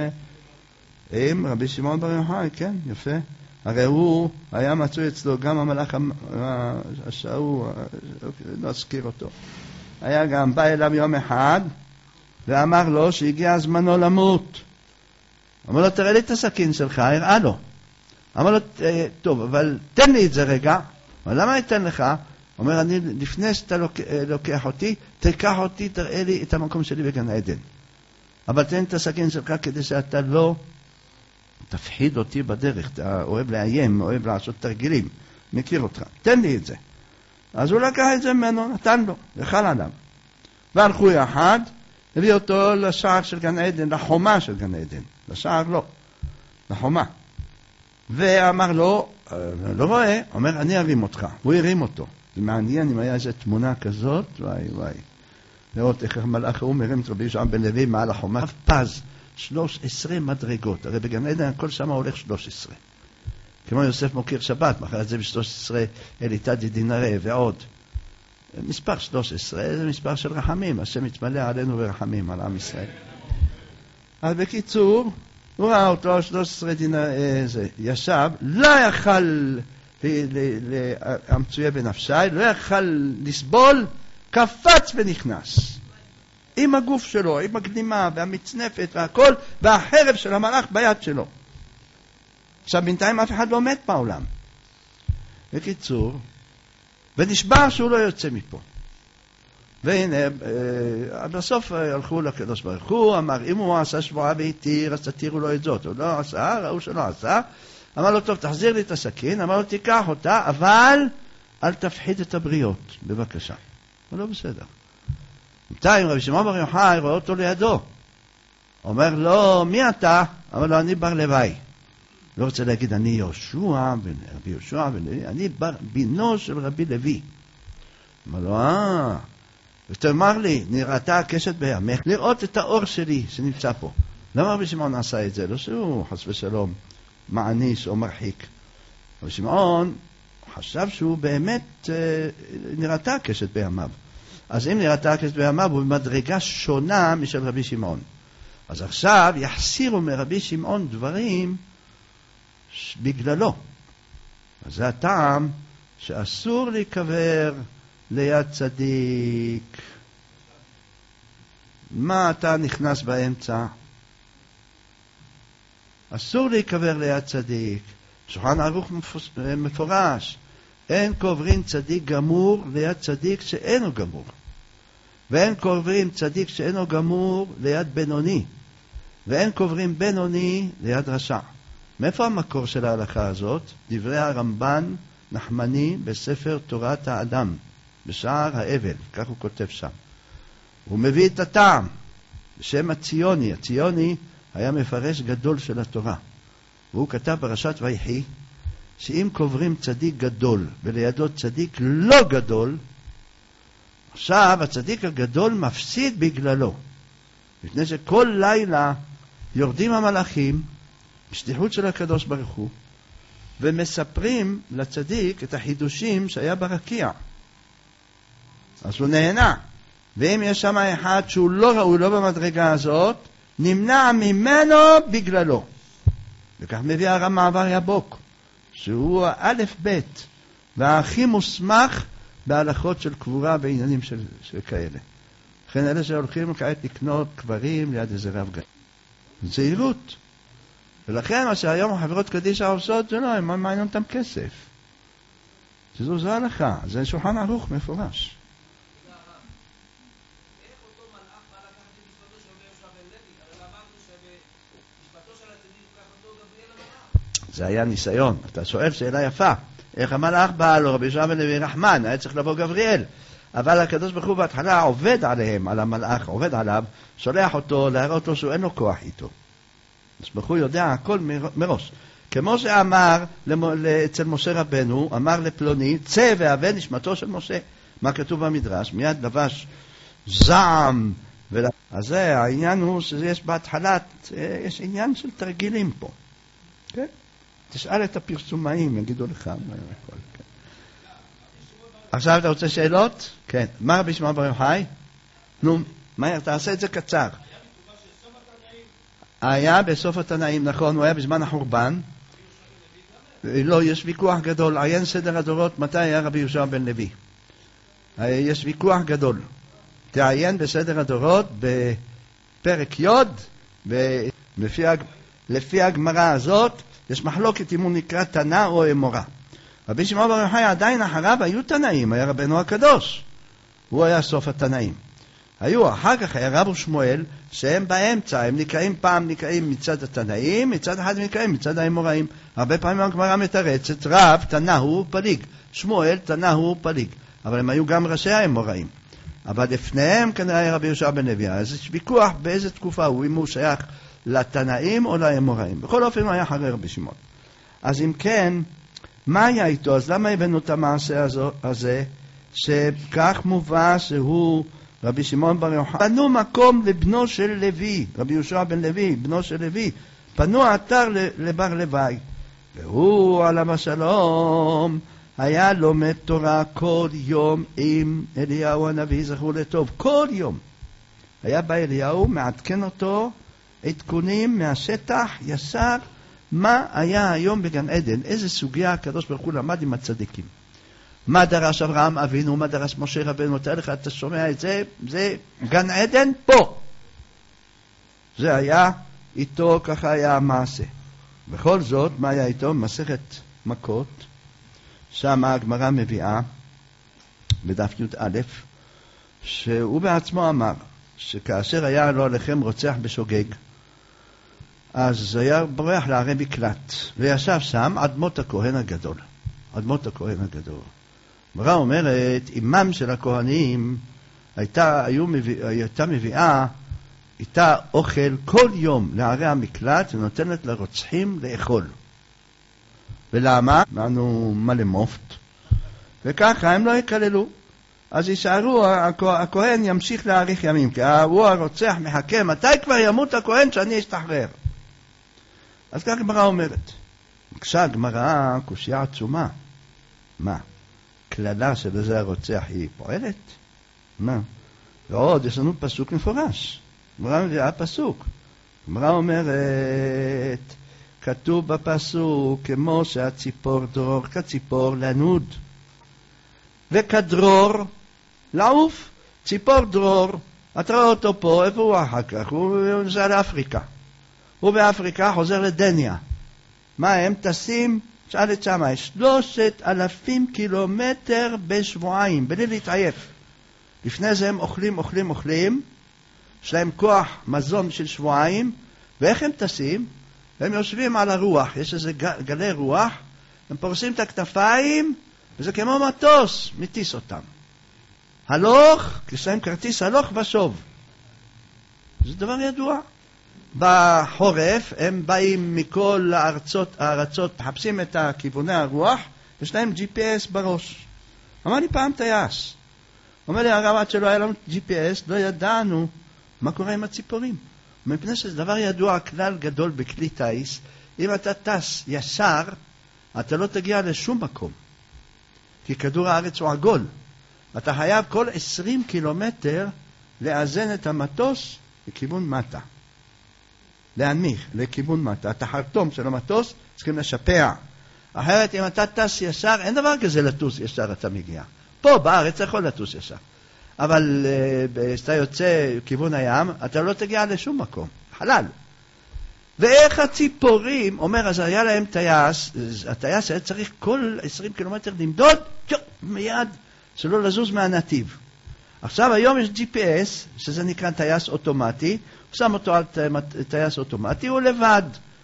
עם רבי שמעון בר יוחאי, כן, יפה. הרי הוא היה מצוי אצלו גם המלאך השעו, לא אזכיר אותו. היה גם בא אליו יום אחד ואמר לו שהגיע זמנו למות. אמר לו, תראה לי את הסכין שלך, הראה לו. אמר לו, טוב, אבל תן לי את זה רגע. אבל למה אתן לך? אומר, אני לפני שאתה לוקח אותי, תיקח אותי, תראה לי את המקום שלי בגן עדן. אבל תן את הסכין שלך כדי שאתה לא תפחיד אותי בדרך. אתה אוהב לאיים, אוהב לעשות תרגילים. מכיר אותך. תן לי את זה. אז הוא לקח את זה ממנו, נתן לו, וחל עליו. והלכו יחד, הביא אותו לשער של גן עדן, לחומה של גן עדן. לשער לא, לחומה. ואמר לו, לא רואה, אומר, אני ארים אותך. הוא הרים אותו. זה מעניין אם היה איזו תמונה כזאת, וואי וואי. לראות איך המלאך הוא מרים את רבי יהושע בן לוי מעל החומה. פז, 13 מדרגות. הרי בגן עדן הכל שם הולך 13. כמו יוסף מוקיר שבת, מחר את זה ב-13 אליתא דדינרא ועוד. מספר 13, זה מספר של רחמים. השם יתמלא עלינו ורחמים, על עם ישראל. אז בקיצור, הוא ראה אותו 13 ישב, לא יכל המצויה בנפשי, לא יכל לסבול, קפץ ונכנס. עם הגוף שלו, עם הקדימה והמצנפת והכל, והחרב של המלאך ביד שלו. עכשיו בינתיים אף אחד לא מת בעולם. בקיצור, ונשבע שהוא לא יוצא מפה. והנה, בסוף הלכו לקדוש ברוך הוא, אמר, אם הוא עשה שבועה והתיר, אז תתירו לו את זאת. הוא לא עשה, ראו שלא עשה. אמר לו, טוב, תחזיר לי את הסכין. אמר לו, תיקח אותה, אבל אל תפחיד את הבריות, בבקשה. הוא לא בסדר. בינתיים רבי שמעון בר יוחאי רואה אותו לידו. אומר לו, מי אתה? אמר לו, אני בר לוי. לא רוצה להגיד, אני יהושע, רבי יהושע, אני בינו של רבי לוי. אמר לו, ותאמר לי, נראתה הקשת בימך, לראות את האור שלי שנמצא פה. למה רבי שמעון עשה את זה? לא שהוא חס ושלום מעניש או מרחיק. רבי שמעון חשב שהוא באמת נראתה הקשת בימיו. אז אם נראתה הקשת בימיו, הוא במדרגה שונה משל רבי שמעון. אז עכשיו יחסירו מרבי שמעון דברים בגללו. אז זה הטעם שאסור להיקבר ליד צדיק. מה אתה נכנס באמצע? אסור להיקבר ליד צדיק. שולחן ערוך מפורש. אין קוברים צדיק גמור ליד צדיק שאינו גמור. ואין קוברים צדיק שאינו גמור ליד בינוני. ואין קוברים בינוני ליד רשע. מאיפה המקור של ההלכה הזאת? דברי הרמב"ן נחמני בספר תורת האדם, בשער האבל, כך הוא כותב שם. הוא מביא את הטעם, בשם הציוני. הציוני היה מפרש גדול של התורה. והוא כתב פרשת ויחי, שאם קוברים צדיק גדול ולידו צדיק לא גדול, עכשיו הצדיק הגדול מפסיד בגללו. מפני שכל לילה יורדים המלאכים בשליחות של הקדוש ברוך הוא, ומספרים לצדיק את החידושים שהיה ברקיע. אז הוא נהנה. ואם יש שם אחד שהוא לא ראוי, לא במדרגה הזאת, נמנע ממנו בגללו. וכך מביא הרב עבר יבוק, שהוא האלף בית והכי מוסמך בהלכות של קבורה בעניינים של כאלה. לכן אלה שהולכים כעת לקנות קברים ליד איזה רב גאי. זהירות. ולכן מה שהיום החברות קדישא עושות זה לא, הם מעניין אותם כסף. זו הלכה, זה שולחן ערוך מפורש. זה היה ניסיון. אתה שואל שאלה יפה. איך המלאך בא לו, רבי יהושע בן לוי רחמן, היה צריך לבוא גבריאל. אבל הקדוש ברוך הוא בהתחלה עובד עליהם, על המלאך, עובד עליו, שולח אותו, להראות לו שהוא אין לו כוח איתו. הקדוש ברוך הוא יודע הכל מראש. כמו שאמר אצל משה רבנו, אמר לפלוני, צא והבא נשמתו של משה. מה כתוב במדרש? מיד לבש זעם. אז זה, העניין הוא שיש בהתחלה, יש עניין של תרגילים פה. כן? תשאל את הפרסומאים, יגידו לך מה הכל. כן. עכשיו אתה רוצה שאלות? כן. מה רבי שמעון בר יוחאי? נו, מהר, תעשה את זה קצר. היה בסוף התנאים, נכון, הוא היה בזמן החורבן. לא, יש ויכוח גדול. עיין סדר הדורות, מתי היה רבי יהושע בן לוי? יש ויכוח גדול. תעיין בסדר הדורות בפרק י' לפי הגמרא הזאת, יש מחלוקת אם הוא נקרא תנא או אמורא. רבי שמעון בר יוחאי עדיין אחריו היו תנאים, היה רבנו הקדוש. הוא היה סוף התנאים. היו, אחר כך היה רב ושמואל, שהם באמצע, הם נקראים מצד התנאים, מצד אחד נקראים מצד האמוראים. הרבה פעמים הגמרא מתרצת, רב תנא הוא פליג, שמואל תנא הוא פליג. אבל הם היו גם ראשי האמוראים. אבל לפניהם כנראה היה רבי יהושע בן לוי. אז יש ויכוח באיזה תקופה הוא, אם הוא שייך לתנאים או לאמוראים. בכל אופן הוא היה אחרי רבי שמעון. אז אם כן, מה היה איתו? אז למה הבאנו את המעשה הזה, שכך מובא שהוא רבי שמעון בר יוחאי? פנו מקום לבנו של לוי, רבי יהושע בן לוי, בנו של לוי, פנו אתר לבר לוי, והוא עליו השלום היה לומד תורה כל יום עם אליהו הנביא, זכרו לטוב, כל יום. היה בא אליהו, מעדכן אותו עדכונים מהשטח ישר, מה היה היום בגן עדן, איזה סוגיה הקדוש ברוך הוא למד עם הצדיקים. מה דרש אברהם אבינו, מה דרש משה רבנו, תאר לך, אתה שומע את זה, זה גן עדן פה. זה היה איתו, ככה היה המעשה. בכל זאת, מה היה איתו? מסכת מכות, שם הגמרא מביאה, בדף י"א, שהוא בעצמו אמר, שכאשר היה לו עליכם רוצח בשוגג, אז היה ברח לערי מקלט, וישב שם אדמות הכהן הגדול. אדמות הכהן הגדול. הגמרא אומרת, אימם של הכהנים הייתה מביאה איתה אוכל כל יום לערי המקלט, ונותנת לרוצחים לאכול. ולמה? אמרנו מלא מופת. וככה הם לא יקללו. אז יישארו, הכהן ימשיך להאריך ימים, כי הוא הרוצח מחכה, מתי כבר ימות הכהן שאני אשתחרר? אז כך הגמרא אומרת. כשהגמרא קושיה עצומה, מה? כללה של זה הרוצח היא פועלת? מה? ועוד יש לנו פסוק מפורש. הגמרא מביאה פסוק. הגמרא אומרת, כתוב בפסוק, כמו שהציפור דרור, כציפור לנוד, וכדרור לעוף. ציפור דרור, אתה רואה אותו פה, איפה הוא אחר כך? הוא נוסע לאפריקה. הוא באפריקה חוזר לדניה. מה הם? טסים, שאל את שמה, 3,000 קילומטר בשבועיים, בלי להתעייף. לפני זה הם אוכלים, יש להם כוח מזון של שבועיים, ואיך הם טסים? הם יושבים על הרוח, יש איזה גלי רוח, הם פורסים את הכתפיים, וזה כמו מטוס, מטיס אותם. הלוך, יש להם כרטיס הלוך ושוב. זה דבר ידוע. בחורף הם באים מכל הארצות, מחפשים את כיווני הרוח, יש להם GPS בראש. אמר לי פעם טייס, אומר לי הרב, עד שלא היה לנו GPS, לא ידענו מה קורה עם הציפורים. מפני שזה דבר ידוע, כלל גדול בכלי טייס, אם אתה טס ישר, אתה לא תגיע לשום מקום. כי כדור הארץ הוא עגול. אתה חייב כל 20 קילומטר לאזן את המטוס לכיוון מטה. להנמיך לכיוון מטה. את החרטום של המטוס צריכים לשפע. אחרת אם אתה טס ישר, אין דבר כזה לטוס ישר אתה מגיע. פה בארץ יכול לטוס ישר. אבל כשאתה יוצא כיוון הים, אתה לא תגיע לשום מקום. חלל. ואיך הציפורים, אומר, אז היה להם טייס, הטייס היה צריך כל 20 קילומטר למדוד, מיד, שלא לזוז מהנתיב. עכשיו היום יש GPS, שזה נקרא טייס אוטומטי, הוא שם אותו על טייס אוטומטי, הוא לבד.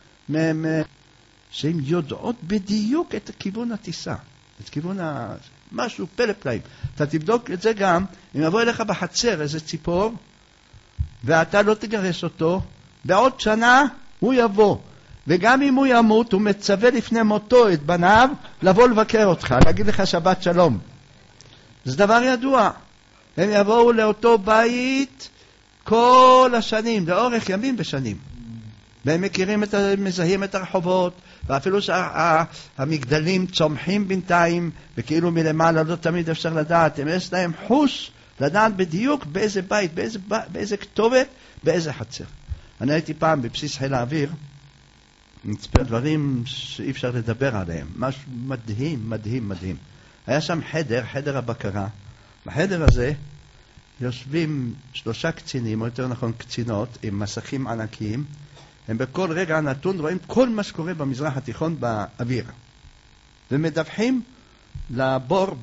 שהן יודעות בדיוק את כיוון הטיסה, את כיוון משהו פלא פלאים. אתה תבדוק את זה גם, אם יבוא אליך בחצר איזה ציפור, ואתה לא תגרש אותו, בעוד שנה הוא יבוא. וגם אם הוא ימות, הוא מצווה לפני מותו את בניו, לבוא לבקר אותך, להגיד לך שבת שלום. זה דבר ידוע. הם יבואו לאותו בית כל השנים, לאורך ימים ושנים. והם מכירים מזהים את הרחובות, ואפילו שהמגדלים צומחים בינתיים, וכאילו מלמעלה לא תמיד אפשר לדעת, הם יש להם חוש לדעת בדיוק באיזה בית, באיזה כתובת, באיזה חצר. אני הייתי פעם בבסיס חיל האוויר, נצפה דברים שאי אפשר לדבר עליהם, משהו מדהים, מדהים, מדהים. היה שם חדר הבקרה. בחדר הזה יושבים 3 קצינים, או יותר נכון קצינות, עם מסכים ענקיים, הם בכל רגע נתון רואים כל מה שקורה במזרח התיכון באוויר. ומדווחים לבור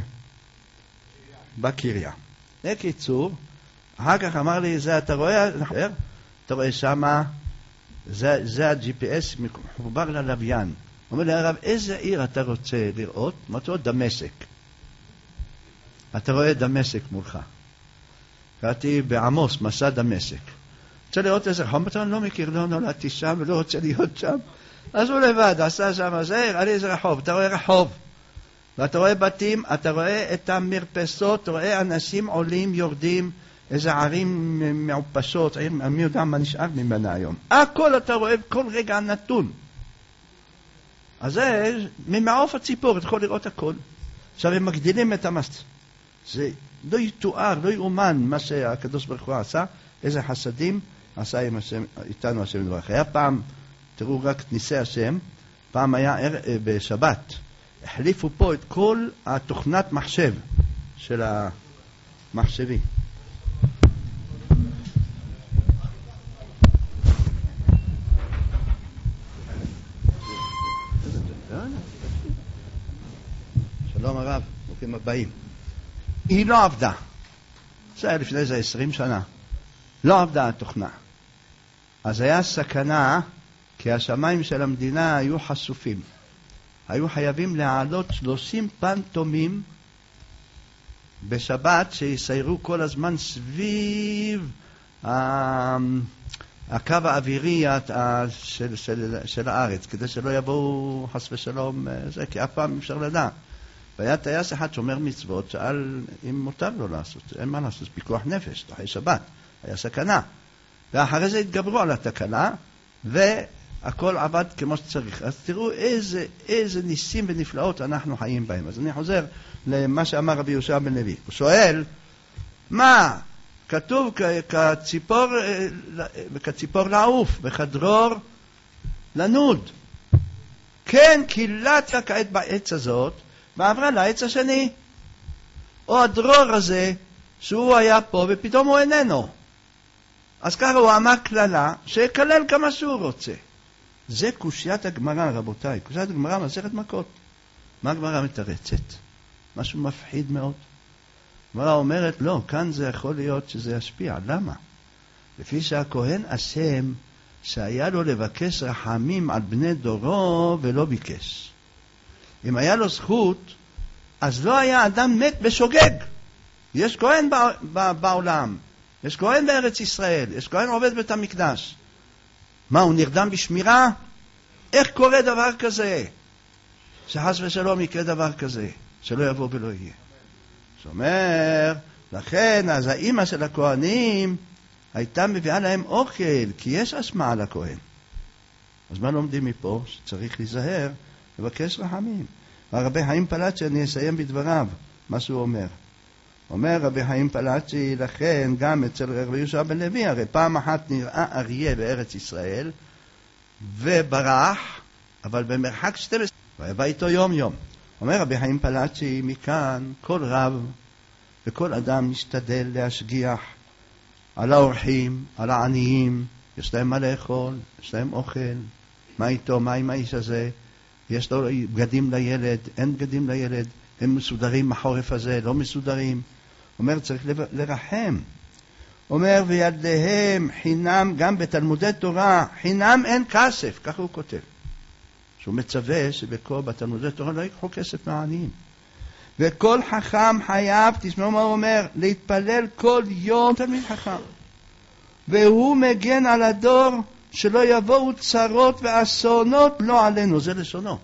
בקריה. בקיצור, אחר כך אמר לי, זה אתה רואה, אתה רואה שמה, זה ה-GPS מחובר ללוויין. אומר לי הרב, איזה עיר אתה רוצה לראות? אמרתי לו, דמשק. אתה רואה דמשק מולך. קראתי בעמוס, מסע דמשק. רוצה לראות איזה חום, אתה לא מכיר, לא נולדתי שם ולא רוצה להיות שם. אז הוא לבד, עשה שם, זה הראה לי איזה רחוב, אתה רואה רחוב. ואתה רואה בתים, אתה רואה את המרפסות, אתה רואה אנשים עולים, יורדים, איזה ערים מעופשות, מי יודע מה נשאר ממנה היום. הכל אתה רואה, כל רגע נתון. אז זה, ממעוף הציפור, אתה יכול לראות הכל. עכשיו הם מגדילים את המס. זה לא יתואר, לא יאומן מה שהקדוש ברוך הוא עשה, איזה חסדים עשה איתנו השם יתברך. היה פעם, תראו רק את ניסי השם, פעם היה בשבת, החליפו פה את כל התוכנת מחשב של המחשבי. שלום הרב, ברוכים הבאים. היא לא עבדה. זה היה לפני איזה 20 שנה. לא עבדה התוכנה. אז היה סכנה, כי השמיים של המדינה היו חשופים. היו חייבים להעלות 30 פנטומים בשבת שיסיירו כל הזמן סביב הקו האווירי של הארץ, כדי שלא יבואו חס ושלום, זה, כי אף פעם אפשר לדעת. והיה טייס אחד שומר מצוות, שאל אם מותר לו לעשות, אין מה לעשות, פיקוח נפש, אחרי שבת, היה סכנה. ואחרי זה התגברו על התקלה, והכל עבד כמו שצריך. אז תראו איזה ניסים ונפלאות אנחנו חיים בהם. אז אני חוזר למה שאמר רבי יהושע בן לוי. הוא שואל, מה? כתוב כציפור לעוף, וכדרור לנוד. כן, קילת כעת בעץ הזאת, ועברה לעץ השני. או הדרור הזה, שהוא היה פה ופתאום הוא איננו. אז ככה הוא אמר כללה, שיקלל כמה שהוא רוצה. זה קושיית הגמרא, רבותיי. קושיית הגמרא מסכת מכות. מה הגמרא מתרצת? משהו מפחיד מאוד. הגמרא אומרת, לא, כאן זה יכול להיות שזה ישפיע. למה? לפי שהכהן אשם שהיה לו לבקש רחמים על בני דורו ולא ביקש. אם היה לו זכות, אז לא היה אדם מת בשוגג. יש כהן בעולם, יש כהן בארץ ישראל, יש כהן עובד בית המקדש. מה, הוא נרדם בשמירה? איך קורה דבר כזה? שחס ושלום יקרה דבר כזה, שלא יבוא ולא יהיה. זאת אומרת, לכן, אז האמא של הכהנים הייתה מביאה להם אוכל, כי יש אשמה על הכהן. אז מה לומדים מפה? שצריך להיזהר, לבקש רחמים. הרבי חיים פלאצ'י, אני אסיים בדבריו, מה שהוא אומר. אומר רבי חיים פלאצ'י, לכן גם אצל רבי יהושע בן לוי, הרי פעם אחת נראה אריה בארץ ישראל, וברח, אבל במרחק 12, והיה בא איתו יום יום. אומר רבי חיים פלאצ'י, מכאן כל רב וכל אדם משתדל להשגיח על האורחים, על העניים, יש להם מה לאכול, יש להם אוכל, מה איתו, מה עם האיש הזה, יש לו בגדים לילד, אין בגדים לילד, הם מסודרים בחורף הזה, לא מסודרים. אומר, צריך לרחם. אומר, וילדיהם חינם, גם בתלמודי תורה, חינם אין כסף, ככה הוא כותב. שהוא מצווה שבתלמודי תורה לא יקחו כסף מהעניים. וכל חכם חייב, תשמעו מה הוא אומר, להתפלל כל יום תלמיד חכם. והוא מגן על הדור שלא יבואו צרות ואסונות לא עלינו, זה לשונו.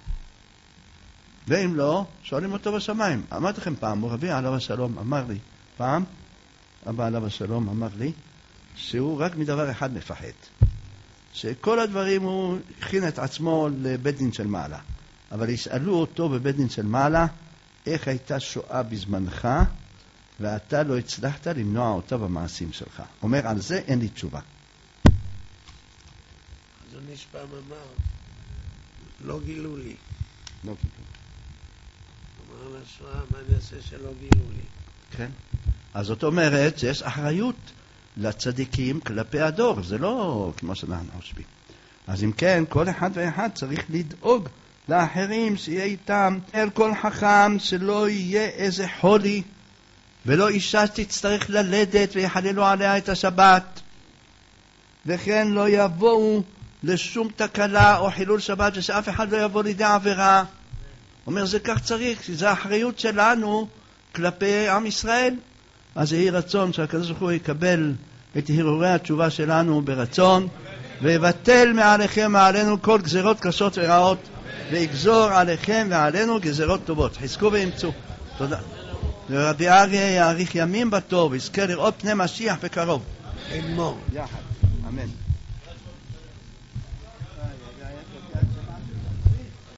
ואם לא, שואלים אותו בשמיים. אמרתי לכם פעם, רבי עליו השלום אמר לי, פעם, אבא עליו השלום אמר לי, שהוא רק מדבר אחד מפחד. שכל הדברים הוא הכין את עצמו לבית דין של מעלה. אבל ישאלו אותו בבית דין של מעלה, איך הייתה שואה בזמנך, ואתה לא הצלחת למנוע אותה במעשים שלך. אומר, על זה אין לי תשובה. אז אני פעם אמר, לא גילו לי. לא גילו. אמר על השואה, מה אני אעשה שלא גילו לי? כן. אז זאת אומרת, שיש אחריות לצדיקים כלפי הדור. זה לא כמו שאנחנו חושבים. אז אם כן, כל אחד ואחד צריך לדאוג לאחרים שיהיה איתם. אל כל חכם שלא יהיה איזה חולי, ולא אישה תצטרך ללדת ויחללו עליה את השבת. וכן לא יבואו לשום תקלה או חילול שבת, ושאף אחד לא יבוא לידי עבירה. אומר, זה כך צריך, זה האחריות שלנו כלפי עם ישראל. אז יהי רצון שהקדוש ברוך הוא יקבל את הרהורי התשובה שלנו ברצון, ויבטל מעליכם מעלינו כל גזירות קשות ורעות, ויגזור עליכם ועלינו גזירות טובות. חזקו ואמצו. תודה. ורבי אריה יאריך ימים בטוב, יזכה לראות פני משיח בקרוב. אמור. יחד. אמן.